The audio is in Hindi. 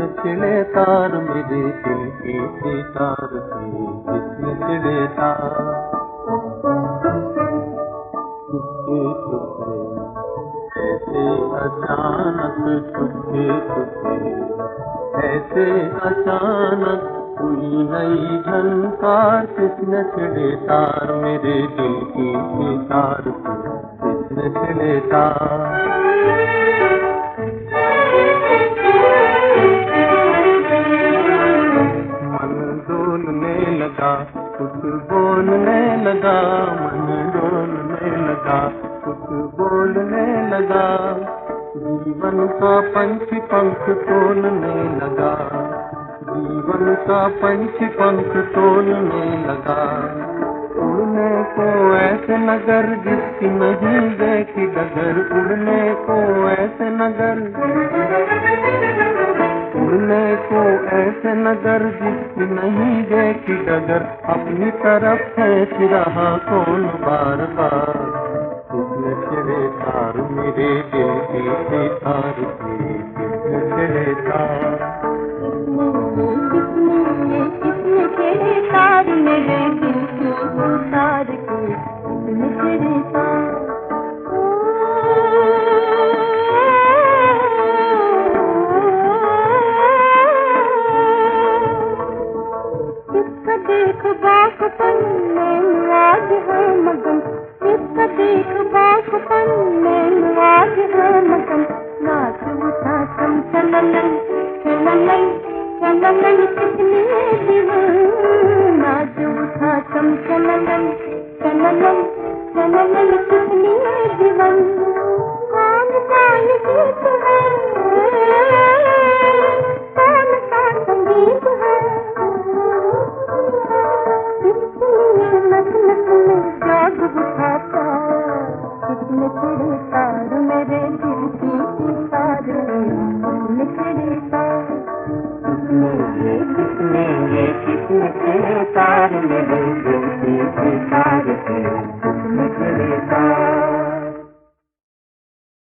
छिड़े तार मेरे दिल के सितार से, किसने छिड़े तार। चुपके चुपके ऐसे अचानक, चुपके चुपके ऐसे अचानक हुई नई झनकार, किसने छिड़े तार मेरे दिल की सितार से, किसने छिड़े तार। डोलने लगा कुछ बोलने लगा, मन डोलने लगा कुछ बोलने लगा, जीवन का पंछी पंख तोलने लगा, जीवन का पंछी पंख तोलने लगा। उड़ने को ऐसे नगर जिसकी नहीं देखी डगर, उड़ने को ऐसे नगर, उड़ने को ऐसे नगर जिसकी नहीं देखी डगर, अपनी तरफ खेच रहा कौन बार बार, किसने छिड़े तार मेरे दिल की सितार से, किसने छिड़े तार। किसने छिड़े तार मेरे दिल की सितार से, किसने छिड़े तार। देख बागपन में आज है मगन, इसका देख बागपन में आज है मगन, नाच उठा चम चलन चलन चलन कितनी दीवान, नाच उठा चम चलन चलन चलन कितनी दीवान। कौन सा ये गीत है, कौन सा संगीत है, जाग उठाता, किसने छिड़े तार मेरे दिल की सितार से, किसने छिड़े तार। किसने ये किसने छिड़े